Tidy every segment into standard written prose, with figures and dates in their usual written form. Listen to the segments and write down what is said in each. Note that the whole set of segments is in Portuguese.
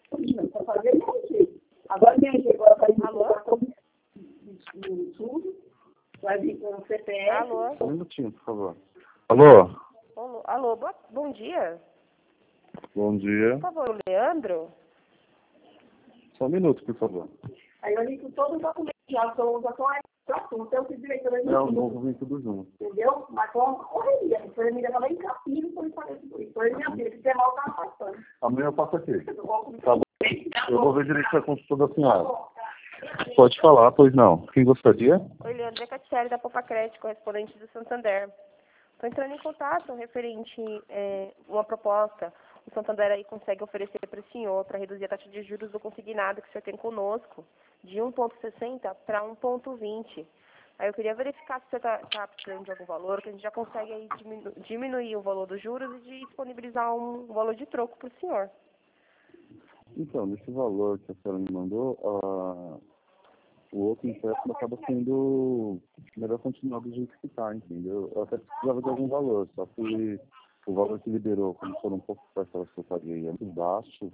Para fazer mexer. Agora mexer, agora vai vir com tudo, vai vir com o CPF. Alô? Um minutinho, por favor. Alô? Alô, bom dia. Bom dia. Por favor, o Leandro? Só um minuto, por favor. Aí eu ligo todos os documentos, já são assunto, eu fiz direito também. Não, vou vir tudo junto. Entendeu? Mas com uma correria. Depois a menina vai em Capilho, por isso por isso. Por minha filha, que você mal tá passando. Amanhã eu passo aqui. Tá bom. Eu vou ver direito a consulta da senhora. Pode falar, pois não. Quem gostaria? Oi, Leandro, é Catiele da Popa Crédito, correspondente do Santander. Estou entrando em contato referente uma proposta. O Santander aí consegue oferecer para o senhor para reduzir a taxa de juros do consignado que o senhor tem conosco, de 1,60 para 1,20. Aí eu queria verificar se você está precisando de algum valor, que a gente já consegue aí diminuir o valor dos juros e disponibilizar um valor de troco para o senhor. Então, nesse valor que a senhora me mandou, o outro empréstimo acaba sendo melhor continuar do jeito que está, entendeu? Eu até precisava de algum valor, só que o valor que liberou, como foram um pouco parcelas que eu paguei, é muito baixo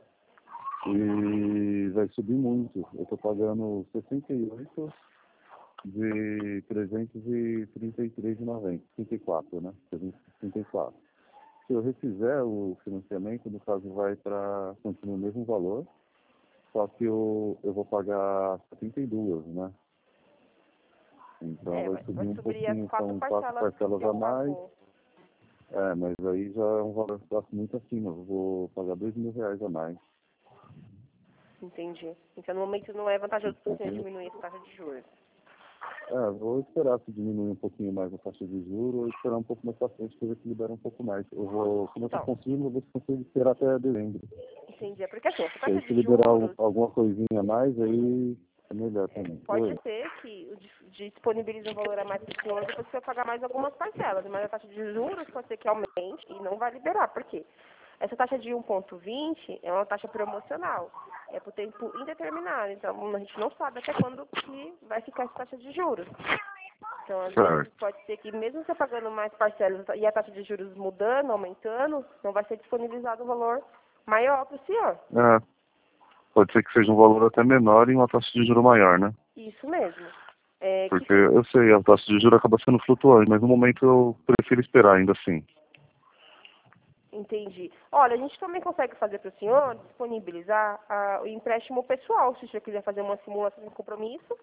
e vai subir muito. Eu estou pagando 68 de 333,90, 34, né? 334. Se eu refizer o financiamento, no caso vai para continuar o mesmo valor, só que eu vou pagar 72, né? Então vai subir um pouquinho, são 4 parcelas a mais. Mas aí já é um valor que está muito acima, eu vou pagar R$2.000 a mais. Entendi. Então no momento não é vantajoso para você diminuir essa taxa de juros. Vou esperar se diminuir um pouquinho mais a taxa de juros ou esperar um pouco mais para frente para ver se libera um pouco mais. Eu vou, como eu estou conseguindo, eu vou conseguir esperar até dezembro. Entendi. É porque assim, essa taxa Se de liberar juros... alguma coisinha a mais, aí é melhor também. Pode ser que disponibilize um valor a mais para o senhor e depois você vai pagar mais algumas parcelas, mas a taxa de juros pode ser que aumente e não vai liberar. Por quê? Essa taxa de 1,20 é uma taxa promocional, é por tempo indeterminado, então a gente não sabe até quando que vai ficar essa taxa de juros. Então, às vezes, pode ser que mesmo você pagando mais parcelas e a taxa de juros mudando, aumentando, não vai ser disponibilizado um valor maior para o senhor. Pode ser que seja um valor até menor e uma taxa de juros maior, né? Isso mesmo. Porque eu sei, a taxa de juros acaba sendo flutuante, mas no momento eu prefiro esperar ainda assim. Entendi. Olha, a gente também consegue fazer para o senhor disponibilizar o empréstimo pessoal, se o senhor quiser fazer uma simulação de compromisso.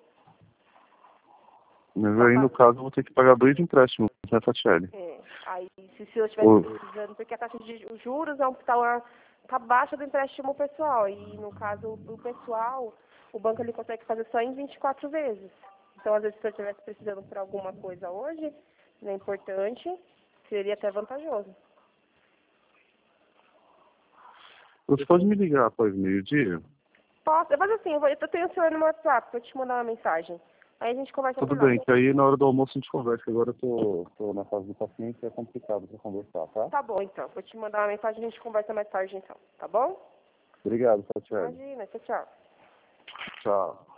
Mas aí, no caso, eu vou ter que pagar 2 empréstimos, né, Tatiele? Aí, se o senhor estiver precisando, porque a taxa de juros tá baixa do empréstimo pessoal. E, no caso do pessoal, o banco ele consegue fazer só em 24 vezes. Então, às vezes, se o senhor estivesse precisando por alguma coisa hoje, é importante, seria até vantajoso. Você pode me ligar após meio-dia? Posso? Eu faço assim, eu tenho o senhor no WhatsApp, vou te mandar uma mensagem. Aí a gente conversa Tudo bem, que aí na hora do almoço a gente conversa, que agora eu tô na fase do paciente e é complicado para conversar, tá? Tá bom, então. Vou te mandar uma mensagem e a gente conversa mais tarde, então. Tá bom? Obrigado, Tatiele. Imagina, tchau. Tchau.